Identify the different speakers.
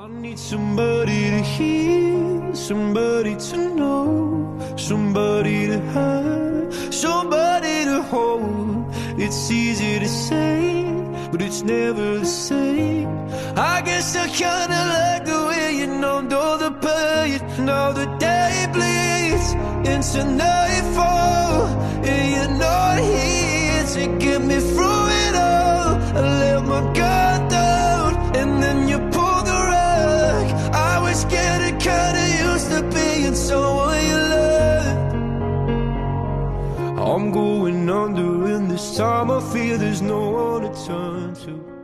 Speaker 1: I need somebody to hear, somebody to know, somebody to have, somebody to hold. It's easy to say, but it's never the same. I guess I kinda like the way you numbed all the pain. Now the day bleeds into nightfall, and you're not here to get me through it all. I let my guard down, and then you pulled the rug. I was getting kinda used to being someone you loved. I'm going under, and this time I fear there's no one to turn to.